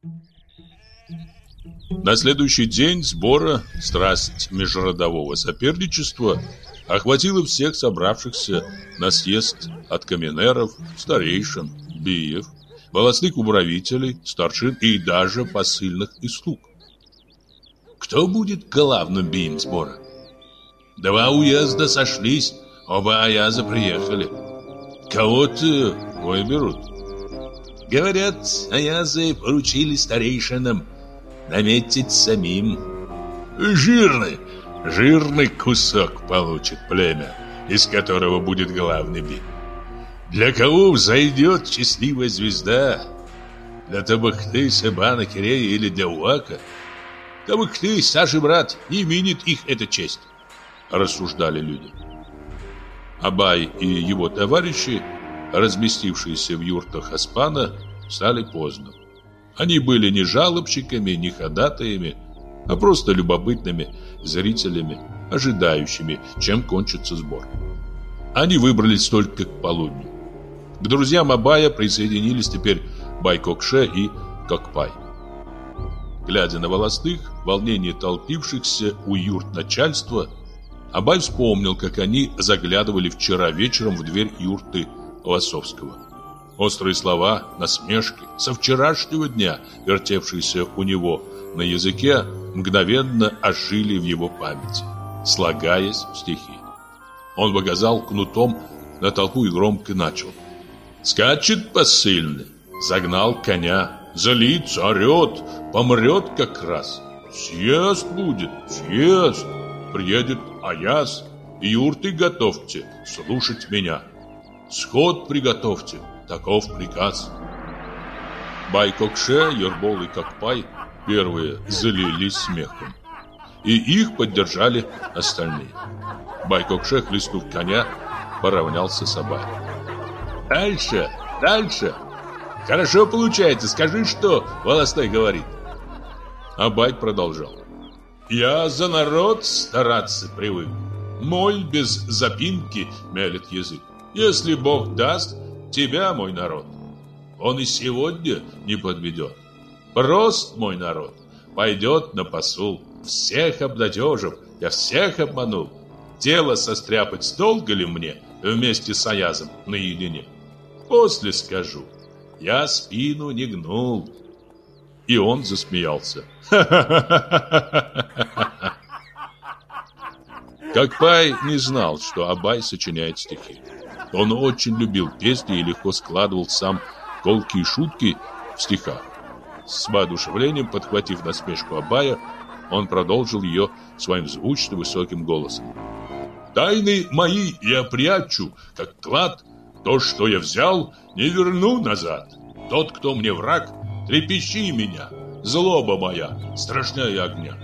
На следующий день сбора страсть межродового соперничества охватила всех собравшихся на съезд от каменеров, старейшин, биев, волостных управителей, старшин и даже посыльных и слуг. Кто будет главным бием сбора? Два уезда сошлись, оба аяза приехали. Кого-то выберут. Говорят, аязы поручили старейшинам наметить самим. Жирный кусок получит племя, из которого будет главный бий. Для кого взойдет счастливая звезда? Для Табыхты, Себана, Кирея или для Уака? Табыхты, старший брат, не минит их эта честь, рассуждали люди. Абай и его товарищи, разместившиеся в юртах Оспана, стали поздно. Они были не жалобщиками, не ходатаями, а просто любопытными зрителями, ожидающими, чем кончится сбор. Они выбрались только к полудню. К друзьям Абая присоединились теперь Байкокше и Кокпай. Глядя на волостных, волнение толпившихся у юрт начальства, Абай вспомнил, как они заглядывали вчера вечером в дверь юрты Лосовского. Острые слова, насмешки, со вчерашнего дня, вертевшиеся у него на языке, мгновенно ожили в его памяти, слагаясь в стихи. Он показал кнутом на толпу и громко начал. Скачет посыльный, загнал коня, злится, орет, помрет как раз. Съезд будет, съезд, приедет аяз, юрты готовьте слушать меня. Сход приготовьте, таков приказ. Байкокше, Ербол и Кокпай первые залились смехом, и их поддержали остальные. Байкокше, хлестнув коня, поравнялся с Абаем. Дальше, дальше. Хорошо получается, скажи, что волостой говорит. Абай продолжал. Я за народ стараться привык. Мой без запинки мелет язык. Если Бог даст, тебя, мой народ, он и сегодня не подведет. Прост мой народ, пойдет на посул. Всех обнадежив, я всех обманул. Дело состряпать долго ли мне вместе с аязом наедине? После скажу, я спину не гнул. И он засмеялся. Кокпай не знал, что Абай сочиняет стихи. Он очень любил песни и легко складывал сам колкие шутки в стихах. С воодушевлением, подхватив насмешку Абая, он продолжил ее своим звучным высоким голосом. «Тайны мои я прячу, как клад. То, что я взял, не верну назад. Тот, кто мне враг, трепещи меня. Злоба моя, страшнее огня».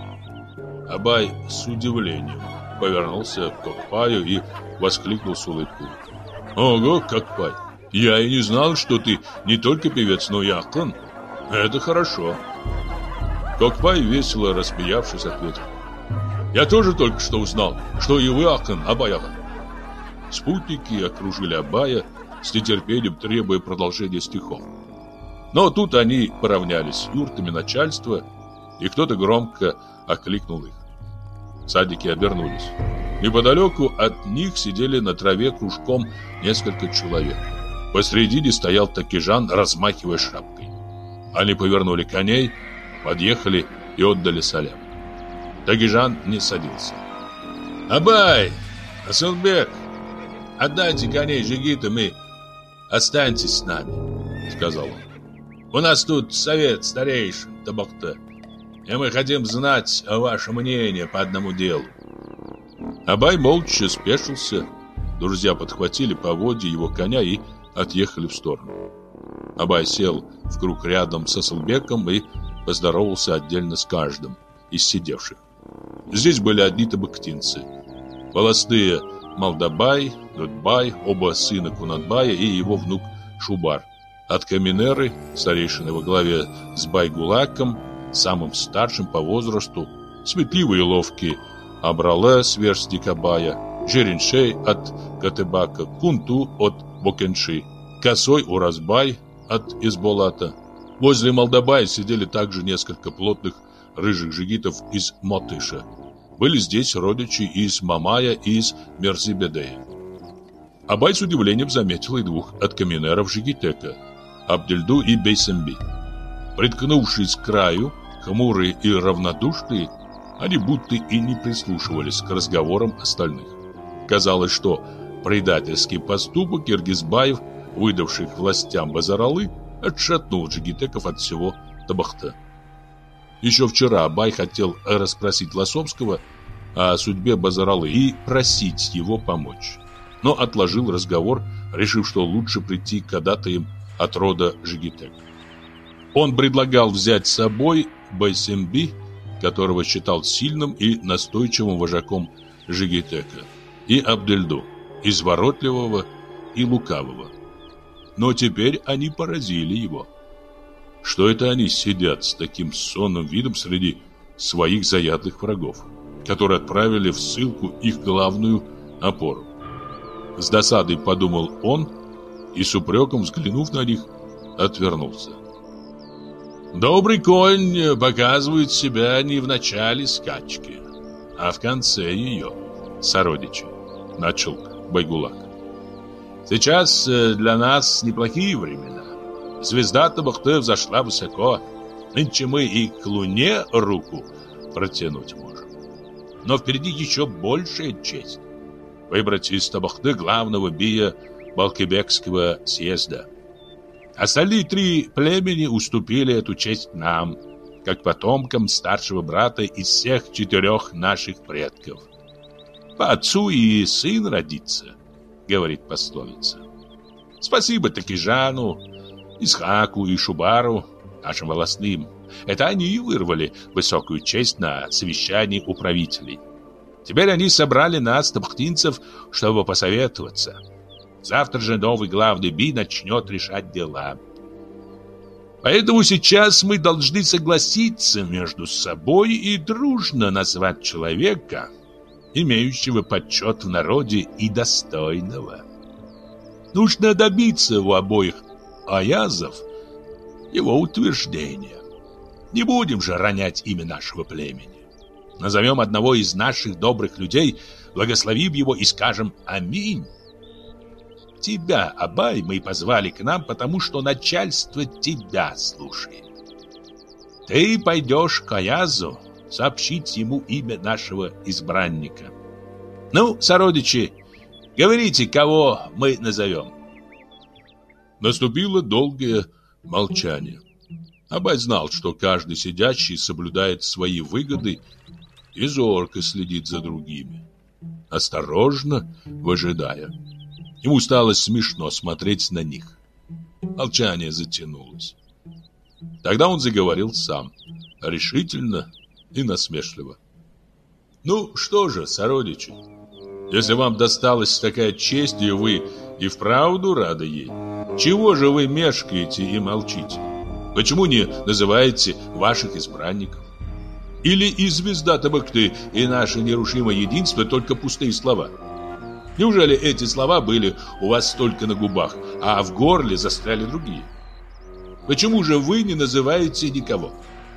Абай с удивлением повернулся к Кокпаю и воскликнул с улыбкой. «Ого, Кокпай, я и не знал, что ты не только певец, но и акын. Это хорошо». Кокпай, весело рассмеявшись, ответил. «Я тоже только что узнал, что и вы акын, Абай-ага». Спутники окружили Абая, с нетерпением требуя продолжения стихов. Но тут они поравнялись с юртами начальства, и кто-то громко окликнул их. Всадники обернулись. Неподалеку от них сидели на траве кружком несколько человек. Посредине стоял Такежан, размахивая шапкой. Они повернули коней, подъехали и отдали салям. Такежан не садился. «Абай! Асылбек! Отдайте коней жигитам и останьтесь с нами», — сказал он. «У нас тут совет старейшин Табыхты, и мы хотим знать ваше мнение по одному делу». Абай молча спешился. Друзья подхватили поводья его коня и отъехали в сторону. Абай сел в круг рядом с Асылбеком и поздоровался отдельно с каждым из сидевших. Здесь были одни табыктинцы. Волостные Малдабай, Дудбай, оба сына Кунанбая и его внук Шубар. От Каменеры, старейшины во главе с Байгулаком, самым старшим по возрасту, сметливый и ловкий Абрале, сверстник Абая, Жереншей от Гатебака, Кунту от Бокенши, Косой Уразбай от Изболата, Возле Малдабая сидели также несколько плотных рыжих жигитов из Мотыша. Были здесь родичи из Мамая и из Мерзибедея. Абай с удивлением заметил и двух откаминеров Жигитека, Абдельду и Бейсемби. Приткнувшись к краю, хмурые и равнодушные, они будто и не прислушивались к разговорам остальных. Казалось, что предательский поступок Киргизбаев, выдавший властям Базаралы, отшатнул джигитеков от всего Табахта. Еще вчера Абай хотел расспросить Лосовского о судьбе Базаралы и просить его помочь, но отложил разговор, решив, что лучше прийти к ходатаям от рода Жигитек. Он предлагал взять с собой Байсемби, которого считал сильным и настойчивым вожаком Жигитека, и Абдельду, изворотливого и лукавого. Но теперь они поразили его. Что это они сидят с таким сонным видом среди своих заядлых врагов, которые отправили в ссылку их главную опору? С досадой подумал он и с упреком, взглянув на них, отвернулся. Добрый конь показывает себя не в начале скачки, а в конце ее, сородичи, начал Байгулак. Сейчас для нас неплохие времена. Звезда Табахты взошла высоко. Нынче мы и к луне руку протянуть можем. Но впереди еще большая честь. Выбрать из Табахты главного бия Балкибекского съезда. Остальные три племени уступили эту честь нам, как потомкам старшего брата из всех 4 наших предков. По отцу и сын родится, говорит пословица. Спасибо Такижану, Исхаку и Шубару, нашим волостным. Это они вырвали высокую честь на совещании управителей. Теперь они собрали нас, табахтинцев, чтобы посоветоваться. Завтра же новый главный би начнет решать дела. Поэтому сейчас мы должны согласиться между собой и дружно назвать человека, имеющего почет в народе и достойного. Нужно добиться у обоих аязов его утверждения. Не будем же ронять имя нашего племени. Назовем одного из наших добрых людей, благословим его и скажем «Аминь». Тебя, Абай, мы позвали к нам, потому что начальство тебя слушает. Ты пойдешь к аязу сообщить ему имя нашего избранника. Ну, сородичи, говорите, кого мы назовем. Наступило долгое молчание. Абай знал, что каждый сидящий соблюдает свои выгоды и зорко следит за другими, осторожно выжидая. Ему стало смешно смотреть на них. Молчание затянулось. Тогда он заговорил сам, решительно и насмешливо. «Ну что же, сородичи, если вам досталась такая честь, и вы и вправду рады ей, чего же вы мешкаете и молчите? Почему не называете ваших избранников? Или и звезда Табахты, и наше нерушимое единство только пустые слова? Неужели эти слова были у вас только на губах, а в горле застряли другие? Почему же вы не называете никого?»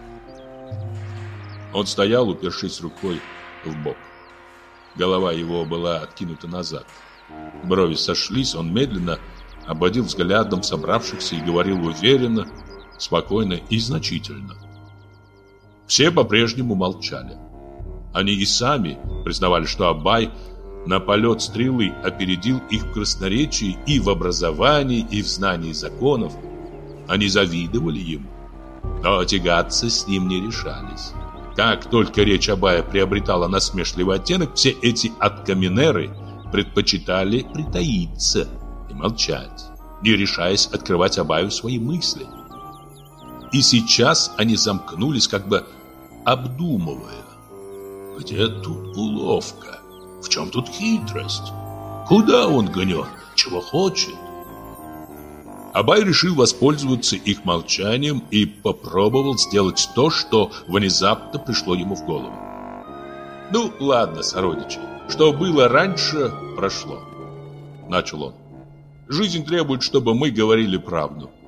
Он стоял, упершись рукой в бок. Голова его была откинута назад. Брови сошлись, он медленно обводил взглядом собравшихся и говорил уверенно, спокойно и значительно. Все по-прежнему молчали. Они и сами признавали, что Абай на полет стрелы опередил их в красноречии и в образовании, и в знании законов. Они завидовали ему, но тягаться с ним не решались. Как только речь Абая приобретала насмешливый оттенок, все эти откаминеры предпочитали притаиться и молчать, не решаясь открывать Абаю свои мысли. И сейчас они замкнулись, как бы обдумывая: где тут уловка? В чем тут хитрость? Куда он гнет? Чего хочет? Абай решил воспользоваться их молчанием и попробовал сделать то, что внезапно пришло ему в голову. «Ну, ладно, сородичи, что было раньше, прошло», — начал он. «Жизнь требует, чтобы мы говорили правду.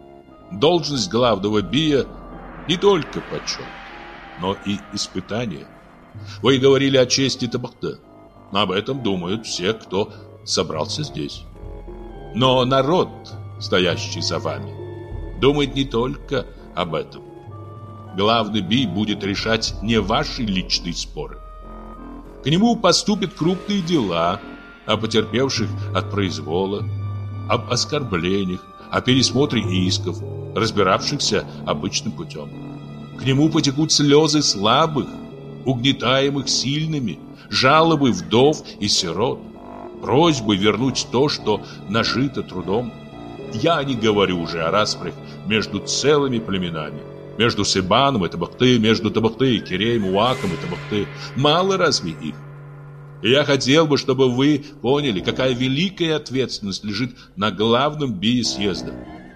Должность главного бия не только почет, но и испытание. Вы говорили о чести Табахты. Об этом думают все, кто собрался здесь. Но народ, стоящий за вами, думает не только об этом. Главный бий будет решать не ваши личные споры. К нему поступят крупные дела о потерпевших от произвола, об оскорблениях, о пересмотре исков, разбиравшихся обычным путем. К нему потекут слезы слабых, угнетаемых сильными, жалобы вдов и сирот, просьбы вернуть то, что нажито трудом. Я не говорю уже о распрях между целыми племенами, между Себаном и Табахты, между Табахты и Киреем, Уаком и Табахты. Мало разве их? И я хотел бы, чтобы вы поняли, какая великая ответственность лежит на главном бие съезда.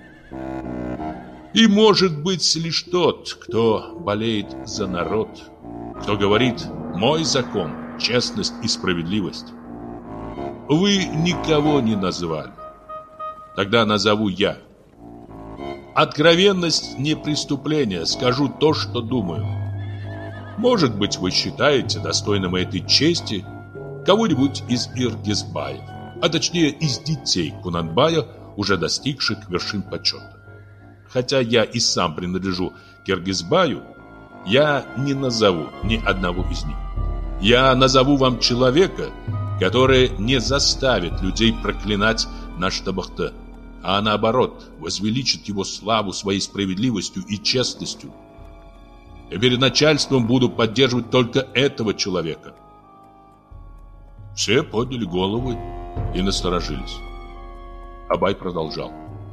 И может быть лишь тот, кто болеет за народ, кто говорит «мой закон, честность и справедливость». Вы никого не назвали. Тогда назову я. Откровенность не преступление, скажу то, что думаю. Может быть, вы считаете достойным этой чести кого-нибудь из Иргизбаев, а точнее из детей Кунанбая, уже достигших вершин почета. Хотя я и сам принадлежу к Иргизбаю, я не назову ни одного из них. Я назову вам человека, который не заставит людей проклинать наш Табахты, а наоборот возвеличит его славу своей справедливостью и честностью. И перед начальством буду поддерживать только этого человека. Все подняли головы и насторожились. Абай продолжал.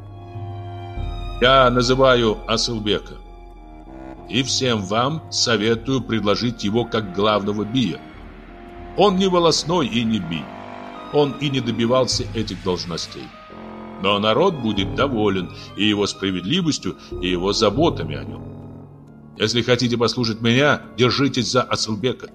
Я называю Асылбека, и всем вам советую предложить его как главного бия. Он не волостной и не бий. Он и не добивался этих должностей. Но народ будет доволен и его справедливостью, и его заботами о нем. Если хотите послушать меня, держитесь за Асылбека.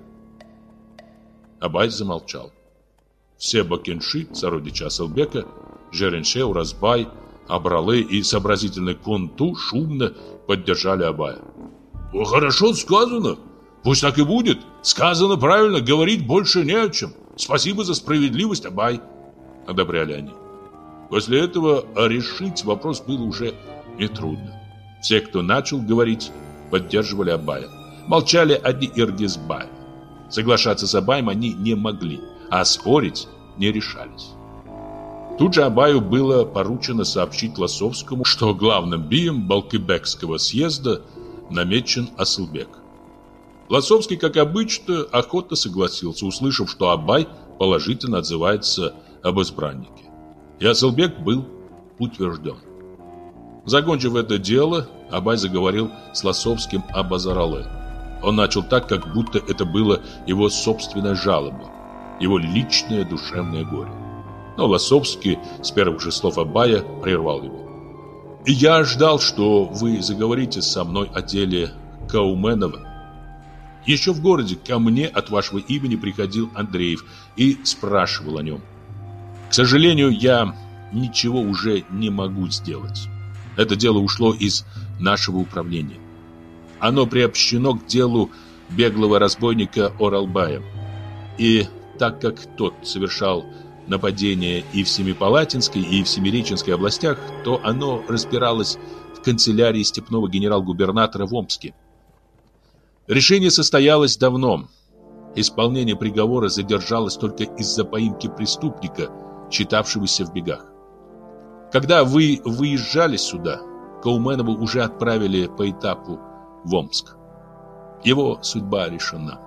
Абай замолчал. Все бакенши, сородичи Асылбека, Жеренше, Уразбай, Абралы и сообразительный Кунту шумно поддержали Абая. Хорошо сказано. Пусть так и будет. Сказано правильно, говорить больше не о чем. Спасибо за справедливость, Абай. Одобряли они. После этого решить вопрос было уже нетрудно. Все, кто начал говорить, поддерживали Абая. Молчали одни Иргизбаи. Соглашаться с Абаем они не могли, а спорить не решались. Тут же Абаю было поручено сообщить Лосовскому, что главным бием Балкыбекского съезда намечен Асылбек. Лосовский, как обычно, охотно согласился, услышав, что Абай положительно отзывается об избраннике. И Асылбек был утвержден. Закончив это дело, Абай заговорил с Лосовским об Базарале. Он начал так, как будто это было его собственная жалоба, его личное душевное горе. Но Лосовский с первых же слов Абая прервал его. «Я ждал, что вы заговорите со мной о деле Кауменова. Еще в городе ко мне от вашего имени приходил Андреев и спрашивал о нем. К сожалению, я ничего уже не могу сделать. Это дело ушло из нашего управления. Оно приобщено к делу беглого разбойника Оралбая. И так как тот совершал нападения и в Семипалатинской, и в Семиреченской областях, то оно разбиралось в канцелярии степного генерал-губернатора в Омске. Решение состоялось давно. Исполнение приговора задержалось только из-за поимки преступника, считавшегося в бегах. Когда вы выезжали сюда, Кауменова уже отправили по этапу в Омск. Его судьба решена.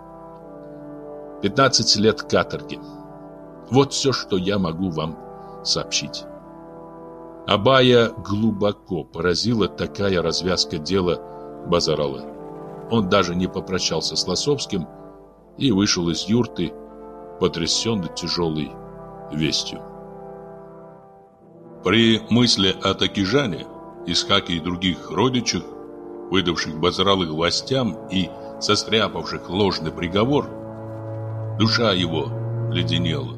15 лет каторги. Вот все, что я могу вам сообщить. Абая глубоко поразила такая развязка дела Базаралы. Он даже не попрощался с Лосовским и вышел из юрты, потрясенный тяжелой вестью. При мысли о Такижане, Исхаке и других родичах, выдавших Базаралы властям и состряпавших ложный приговор, душа его леденела.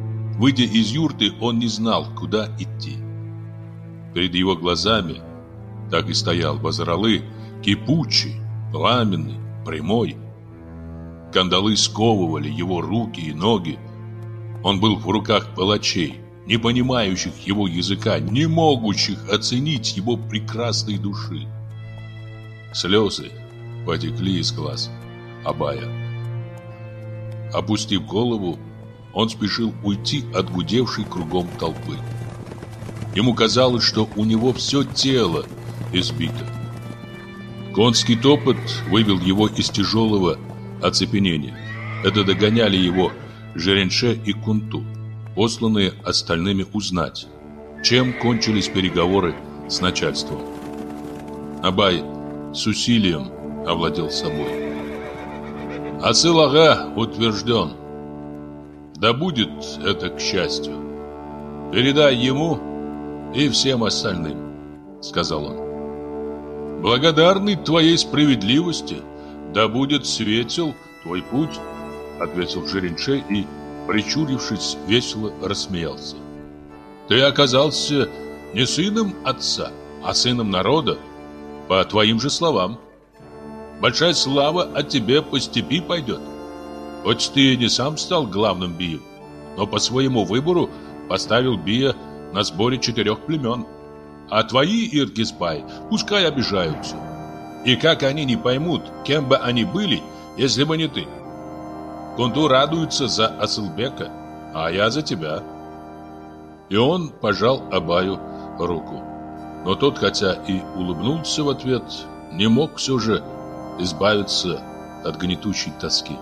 Выйдя из юрты, он не знал, куда идти. Перед его глазами Так и стоял Базаралы, кипучий, пламенный, прямой. Кандалы сковывали его руки и ноги. Он был в руках палачей, не понимающих его языка, не могущих оценить его прекрасной души. Слезы потекли из глаз Абая. Опустив голову, он спешил уйти от гудевшей кругом толпы. Ему казалось, что у него все тело избито. Конский топот вывел его из тяжелого оцепенения. Это догоняли его Жеренше и Кунту, посланные остальными узнать, чем кончились переговоры с начальством. Абай с усилием овладел собой. Асыл-ага утвержден. Да будет это к счастью. Передай ему и всем остальным, сказал он. Благодарный твоей справедливости, да будет светел твой путь, ответил Жеренше и, прищурившись, весело рассмеялся. Ты оказался не сыном отца, а сыном народа, по твоим же словам. Большая слава о тебе по степи пойдет. Хоть ты и не сам стал главным бием, но по своему выбору поставил бия на сборе 4 племен. А твои иркиспай пускай обижаются. И как они не поймут, кем бы они были, если бы не ты? Кунту радуется за Асылбека, а я за тебя. И он пожал Абаю руку. Но тот, хотя и улыбнулся в ответ, не мог все же избавиться от гнетущей тоски.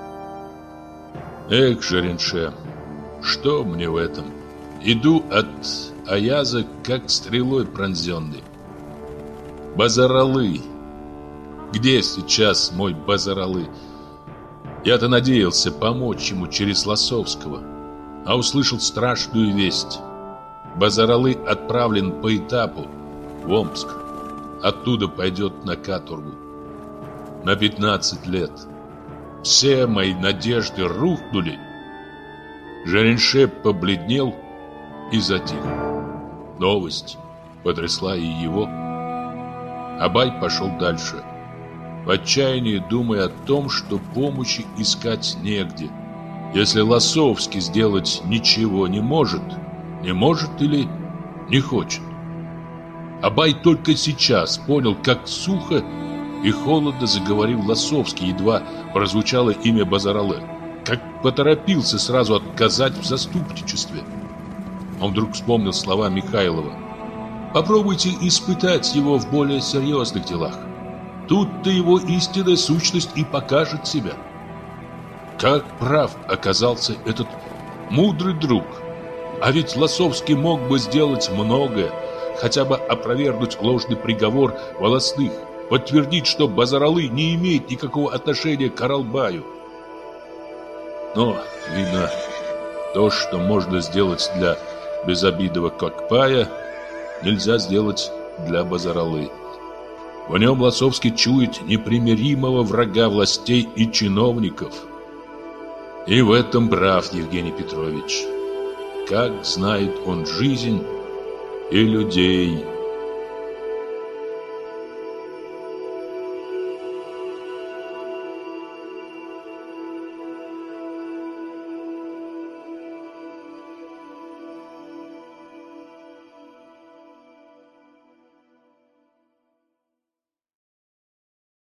Эх, Жеренше, что мне в этом? Иду от Аяза, как стрелой пронзенный. Базаралы! Где сейчас мой Базаралы? Я-то надеялся помочь ему через Лосовского, а услышал страшную весть. Базаралы отправлен по этапу в Омск. Оттуда пойдет на каторгу. На 15 лет. Все мои надежды рухнули. Жеренше побледнел и затих. Новость потрясла и его. Абай пошел дальше, в отчаянии думая о том, что помощи искать негде. Если Лосовский сделать ничего не может или не хочет. Абай только сейчас понял, как сухо и холодно заговорил Лосовский, едва прозвучало имя Базаралы, как поторопился сразу отказать в заступничестве. Он вдруг вспомнил слова Михайлова. Попробуйте испытать его в более серьезных делах. Тут-то его истинная сущность и покажет себя. Как прав оказался этот мудрый друг. А ведь Лосовский мог бы сделать многое, хотя бы опровергнуть ложный приговор волостных, подтвердить, что Базаралы не имеет никакого отношения к Аралбаю. Но, видно, то, что можно сделать для безобидного Кокпая, нельзя сделать для Базаралы. В нем Лосовский чует непримиримого врага властей и чиновников. И в этом прав Евгений Петрович. Как знает он жизнь и людей.